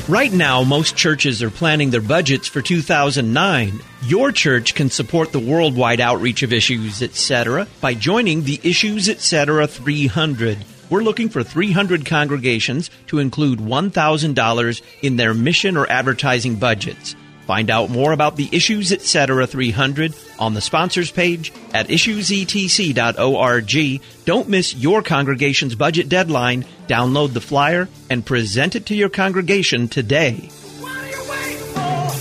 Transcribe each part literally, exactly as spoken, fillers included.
Right now, most churches are planning their budgets for two thousand nine. Your church can support the worldwide outreach of Issues, et cetera by joining the Issues, et cetera three hundred. We're looking for three hundred congregations to include one thousand dollars in their mission or advertising budgets. Find out more about the Issues, et cetera three hundred on the sponsors page at issues e t c dot org. Don't miss your congregation's budget deadline. Download the flyer and present it to your congregation today. What are you waiting for?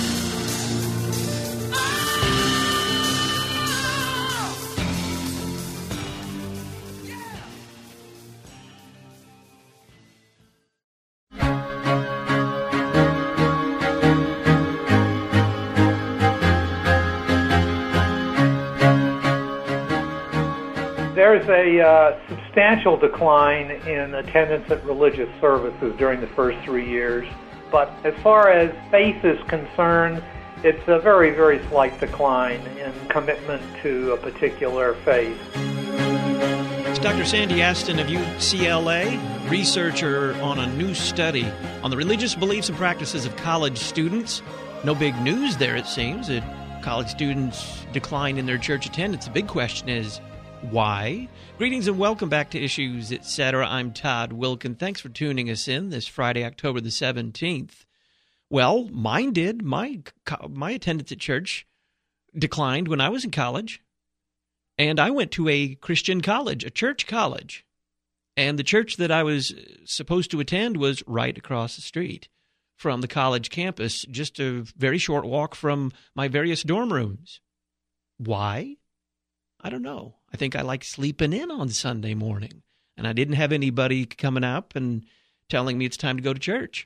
There's a uh, substantial decline in attendance at religious services during the first three years. But as far as faith is concerned, it's a very, very slight decline in commitment to a particular faith. It's Doctor Sandy Aston of U C L A, researcher on a new study on the religious beliefs and practices of college students. No big news there, it seems, that college students decline in their church attendance. The big question is, why? Greetings and welcome back to Issues, et cetera. I'm Todd Wilkin. Thanks for tuning us in this Friday, October the seventeenth. Well, mine did. My my attendance at church declined when I was in college, and I went to a Christian college, a church college, and the church that I was supposed to attend was right across the street from the college campus, just a very short walk from my various dorm rooms. Why? I don't know. I think I like sleeping in on Sunday morning, and I didn't have anybody coming up and telling me it's time to go to church.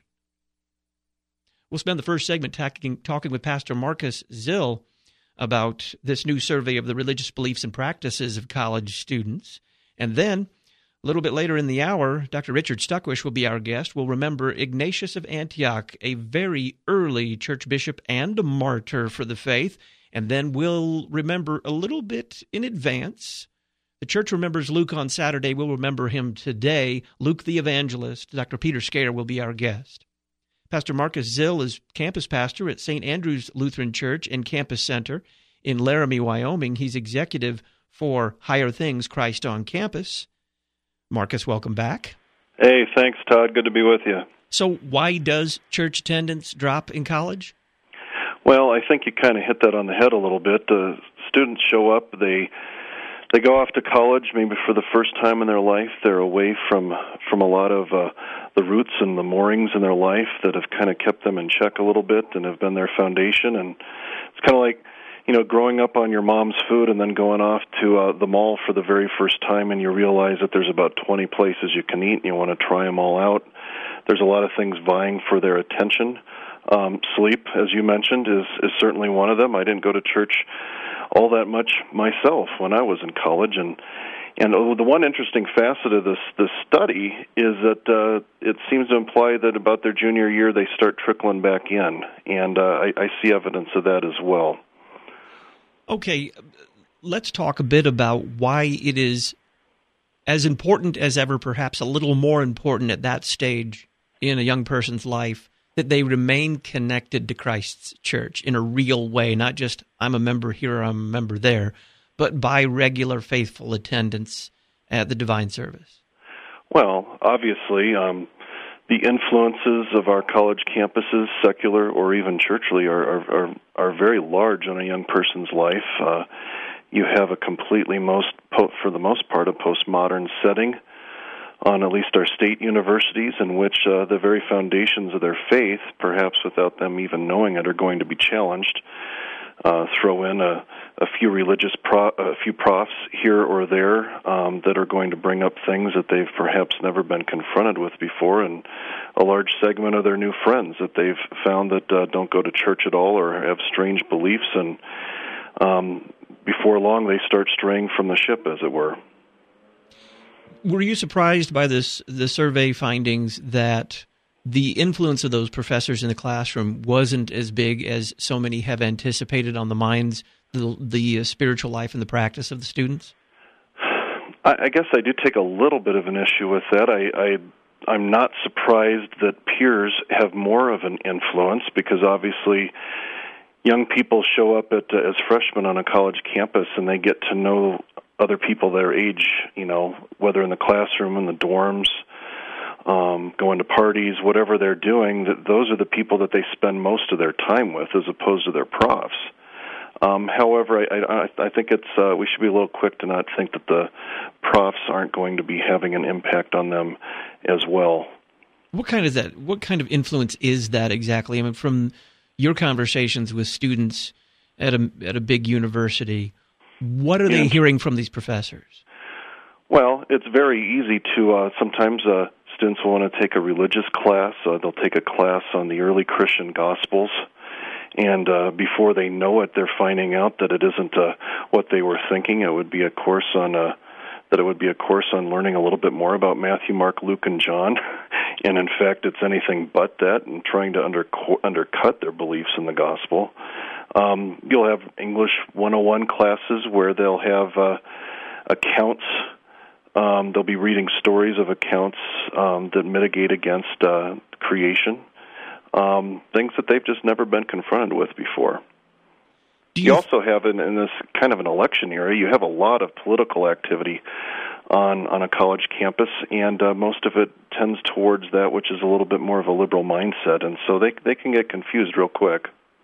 We'll spend the first segment talking, talking with Pastor Marcus Zill about this new survey of the religious beliefs and practices of college students. And then, a little bit later in the hour, Doctor Richard Stuckwish will be our guest. We'll remember Ignatius of Antioch, a very early church bishop and a martyr for the faith. And then we'll remember a little bit in advance. The church remembers Luke on Saturday. We'll remember him today. Luke the evangelist. Doctor Peter Scare will be our guest. Pastor Marcus Zill is campus pastor at Saint Andrew's Lutheran Church and Campus Center in Laramie, Wyoming. He's executive for Higher Things Christ on Campus. Marcus, welcome back. Hey, thanks, Todd. Good to be with you. So why does church attendance drop in college? Well, I think you kind of hit that on the head a little bit. Uh, students show up, they they go off to college maybe for the first time in their life. They're away from from a lot of uh, the roots and the moorings in their life that have kind of kept them in check a little bit and have been their foundation. And it's kind of like, you know, growing up on your mom's food and then going off to uh, the mall for the very first time, and you realize that there's about twenty places you can eat and you want to try them all out. There's a lot of things vying for their attention. Um, sleep, as you mentioned, is, is certainly one of them. I didn't go to church all that much myself when I was in college, and and the one interesting facet of this this study is that uh, it seems to imply that about their junior year they start trickling back in, and uh, I, I see evidence of that as well. Okay, let's talk a bit about why it is as important as ever, perhaps a little more important at that stage in a young person's life, that they remain connected to Christ's church in a real way, not just I'm a member here, I'm a member there, but by regular faithful attendance at the divine service. Well, obviously, um, the influences of our college campuses, secular or even churchly, are are, are, are very large on a young person's life. Uh, you have a completely, most for the most part, a postmodern setting on at least our state universities, in which uh, the very foundations of their faith, perhaps without them even knowing it, are going to be challenged. Uh, throw in a, a few religious, pro, a few profs here or there um, that are going to bring up things that they've perhaps never been confronted with before, and a large segment of their new friends that they've found that uh, don't go to church at all or have strange beliefs, and um, before long they start straying from the ship, as it were. Were you surprised by this the survey findings that the influence of those professors in the classroom wasn't as big as so many have anticipated on the minds, the, the spiritual life and the practice of the students? I, I guess I do take a little bit of an issue with that. I, I I'm not surprised that peers have more of an influence, because obviously young people show up at uh, as freshmen on a college campus, and they get to know other people their age, you know, whether in the classroom, in the dorms, um, going to parties, whatever they're doing, that those are the people that they spend most of their time with as opposed to their profs. Um, however, I, I, I think it's uh, we should be a little quick to not think that the profs aren't going to be having an impact on them as well. What kind is that? What kind of influence is that exactly? I mean, from your conversations with students at a at a big university, what are they and, hearing from these professors? Well, it's very easy to uh, sometimes uh, students will want to take a religious class. Uh, they'll take a class on the early Christian Gospels. And uh, before they know it, they're finding out that it isn't uh, what they were thinking. It would be a course on uh, that it would be a course on learning a little bit more about Matthew, Mark, Luke, and John. And in fact, it's anything but that, and trying to under, undercut their beliefs in the gospel. Um, you'll have English one oh one classes where they'll have uh, accounts. Um, they'll be reading stories of accounts um, that mitigate against uh, creation. Um, things that they've just never been confronted with before. You, you also have, in, in this kind of an election era, you have a lot of political activity on, on a college campus, and uh, most of it tends towards that which is a little bit more of a liberal mindset, and so they they can get confused real quick.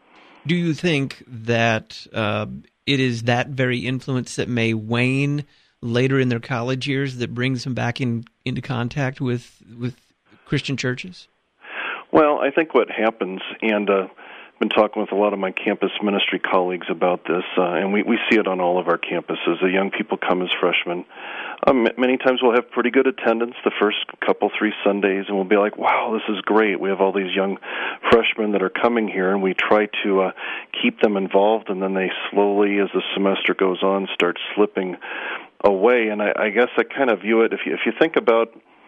Do you think that uh, it is that very influence that may wane later in their college years that brings them back in into contact with with Christian churches? Well, I think what happens, and uh, I've been talking with a lot of my campus ministry colleagues about this, uh, and we, we see it on all of our campuses. The young people come as freshmen. Um, many times we'll have pretty good attendance the first couple, three Sundays, and we'll be like, wow, this is great. We have all these young freshmen that are coming here, and we try to uh, keep them involved, and then they slowly, as the semester goes on, start slipping away. And I, I guess I kind of view it, if you, if you think about,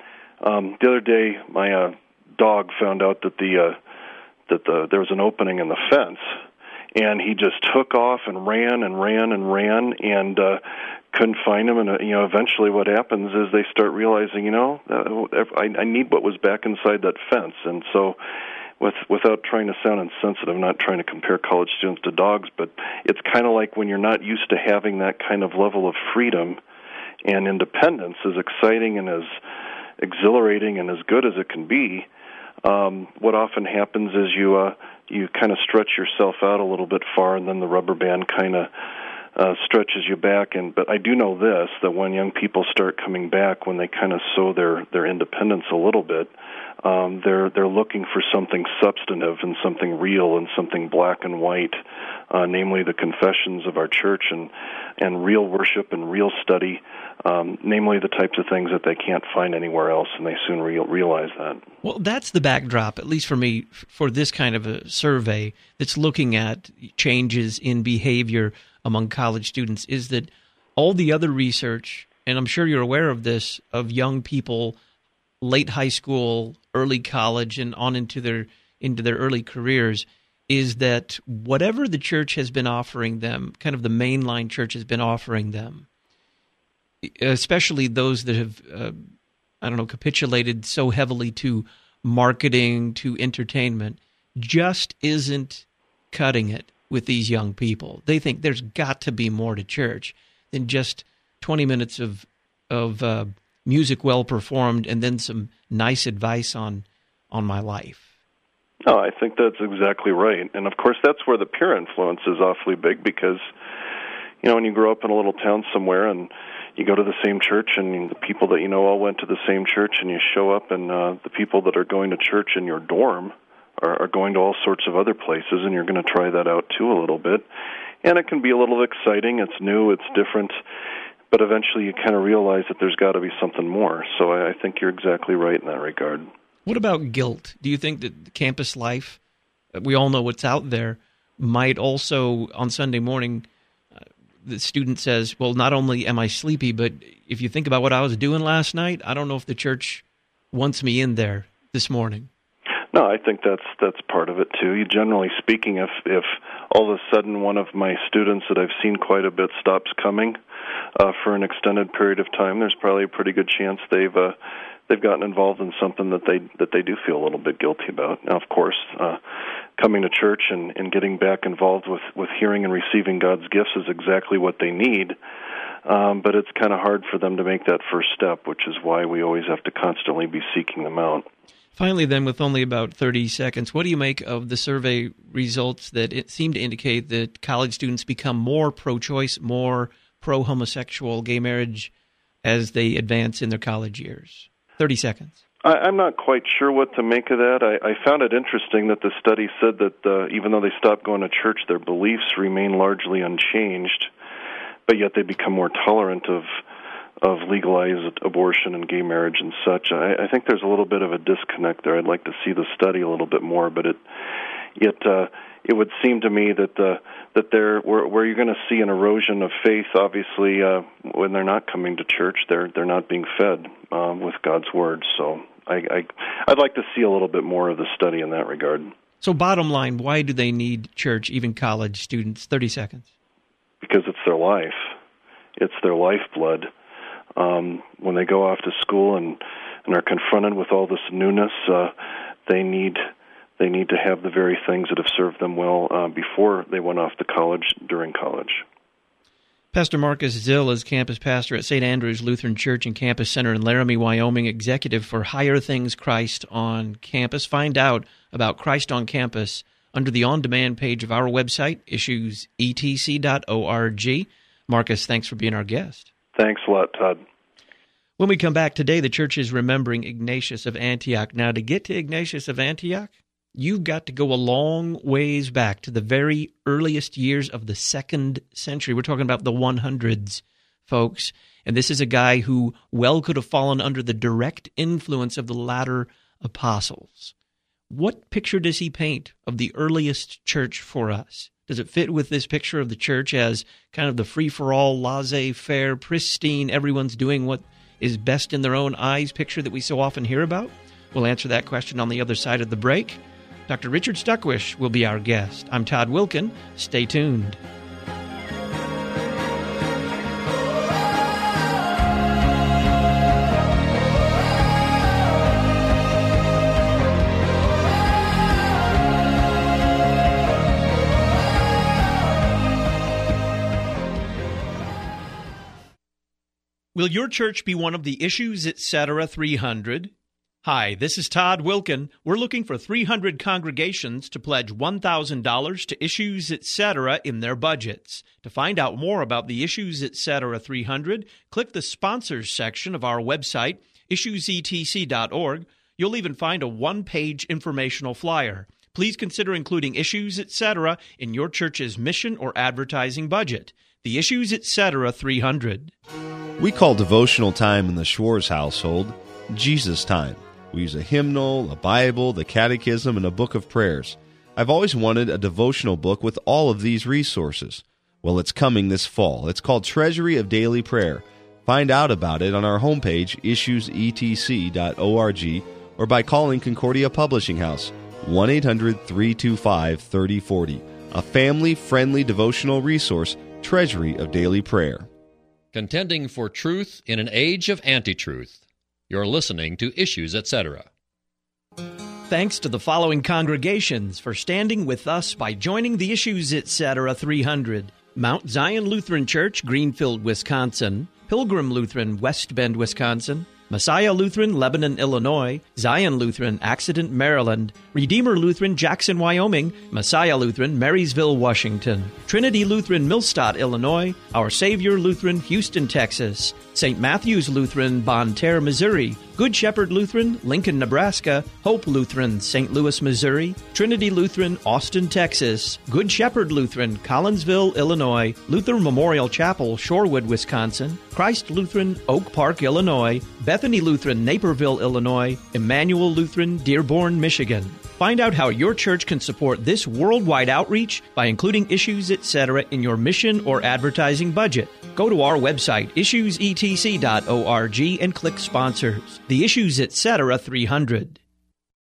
um, the other day, my uh, dog found out that the uh, that the there was an opening in the fence, and he just took off and ran and ran and ran and uh, couldn't find him. And uh, you know, eventually, what happens is they start realizing, you know, uh, I, I need what was back inside that fence. And so, with without trying to sound insensitive, not trying to compare college students to dogs, but it's kind of like when you're not used to having that kind of level of freedom and independence, as exciting and as exhilarating and as good as it can be. Um, what often happens is you uh, you kind of stretch yourself out a little bit far, and then the rubber band kind of uh, stretches you back. And but I do know this, that when young people start coming back, when they kind of sow their, their independence a little bit, um, they're they're looking for something substantive and something real and something black and white, uh, namely the confessions of our church and and real worship and real study. Um, namely the types of things that they can't find anywhere else, and they soon re- realize that. Well, that's the backdrop, at least for me, for this kind of a survey that's looking at changes in behavior among college students, is that all the other research, and I'm sure you're aware of this, of young people, late high school, early college, and on into their into their early careers, is that whatever the church has been offering them, kind of the mainline church has been offering them, especially those that have, uh, I don't know, capitulated so heavily to marketing, to entertainment, just isn't cutting it with these young people. They think there's got to be more to church than just twenty minutes of of uh, music well performed and then some nice advice on on my life. No, I think that's exactly right. And of course, that's where the peer influence is awfully big, because, you know, when you grow up in a little town somewhere and you go to the same church, and the people that you know all went to the same church, and you show up, and uh, the people that are going to church in your dorm are, are going to all sorts of other places, and you're going to try that out too a little bit. And it can be a little exciting. It's new. It's different. But eventually you kind of realize that there's got to be something more. So I, I think you're exactly right in that regard. What about guilt? Do you think that campus life, we all know what's out there, might also, on Sunday morning, the student says, well, not only am I sleepy, but if you think about what I was doing last night, I don't know if the church wants me in there this morning. No, I think that's that's part of it, too. You, generally speaking, if, if all of a sudden one of my students that I've seen quite a bit stops coming, uh, for an extended period of time, there's probably a pretty good chance they've uh, they've gotten involved in something that they that they do feel a little bit guilty about. Now, of course, uh, coming to church and, and getting back involved with, with hearing and receiving God's gifts is exactly what they need. Um, but it's kind of hard for them to make that first step, which is why we always have to constantly be seeking them out. Finally, then, with only about thirty seconds, what do you make of the survey results that it seem to indicate that college students become more pro-choice, more pro-homosexual gay marriage as they advance in their college years? thirty seconds. I, I'm not quite sure what to make of that. I, I found it interesting that the study said that uh, even though they stopped going to church, their beliefs remain largely unchanged, but yet they become more tolerant of of legalized abortion and gay marriage and such. I, I think there's a little bit of a disconnect there. I'd like to see the study a little bit more, but it yet uh, it would seem to me that uh, that there where, where you're going to see an erosion of faith, obviously, uh, when they're not coming to church, they're they're not being fed um, with God's word. So I, I I'd like to see a little bit more of the study in that regard. So bottom line, why do they need church, even college students? thirty seconds. Because it's their life. It's their lifeblood. Um, when they go off to school and, and are confronted with all this newness, uh, they need they need to have the very things that have served them well uh, before they went off to college, during college. Pastor Marcus Zill is campus pastor at Saint Andrew's Lutheran Church and Campus Center in Laramie, Wyoming, executive for Higher Things Christ on Campus. Find out about Christ on Campus under the on-demand page of our website, issues e t c dot org. Marcus, thanks for being our guest. Thanks a lot, Todd. When we come back today, the church is remembering Ignatius of Antioch. Now, to get to Ignatius of Antioch, you've got to go a long ways back to the very earliest years of the second century. We're talking about the one hundreds, folks. And this is a guy who well could have fallen under the direct influence of the latter apostles. What picture does he paint of the earliest church for us? Does it fit with this picture of the church as kind of the free-for-all, laissez-faire, pristine, everyone's doing what is best in their own eyes picture that we so often hear about? We'll answer that question on the other side of the break. Doctor Richard Stuckwish will be our guest. I'm Todd Wilken. Stay tuned. Will your church be one of the Issues Etc. three hundred? Hi, this is Todd Wilken. We're looking for three hundred congregations to pledge one thousand dollars to Issues Etc. in their budgets. To find out more about the Issues Etc. three hundred, click the Sponsors section of our website, issues e t c dot org. You'll even find a one-page informational flyer. Please consider including Issues Etc. in your church's mission or advertising budget. The Issues Etc. three hundred. We call devotional time in the Schwartz household Jesus time. We use a hymnal, a Bible, the Catechism, and a book of prayers. I've always wanted a devotional book with all of these resources. Well, it's coming this fall. It's called Treasury of Daily Prayer. Find out about it on our homepage, issues e t c dot org, or by calling Concordia Publishing House, one eight hundred three two five three zero four zero. A family-friendly devotional resource, Treasury of Daily Prayer. Contending for truth in an age of anti-truth. You're listening to Issues Etc. Thanks to the following congregations for standing with us by joining the Issues Etc. three hundred. Mount Zion Lutheran Church, Greenfield, Wisconsin. Pilgrim Lutheran, West Bend, Wisconsin. Messiah Lutheran, Lebanon, Illinois. Zion Lutheran, Accident, Maryland. Redeemer Lutheran, Jackson, Wyoming. Messiah Lutheran, Marysville, Washington. Trinity Lutheran, Millstadt, Illinois. Our Savior Lutheran, Houston, Texas. Saint Matthew's Lutheran, Bonne Terre, Missouri. Good Shepherd Lutheran, Lincoln, Nebraska. Hope Lutheran, Saint Louis, Missouri. Trinity Lutheran, Austin, Texas. Good Shepherd Lutheran, Collinsville, Illinois. Luther Memorial Chapel, Shorewood, Wisconsin. Christ Lutheran, Oak Park, Illinois. Bethany Lutheran, Naperville, Illinois. Emmanuel Lutheran, Dearborn, Michigan. Find out how your church can support this worldwide outreach by including Issues Etc. in your mission or advertising budget. Go to our website, issues e t c dot org, and click Sponsors. The Issues Etc. three hundred.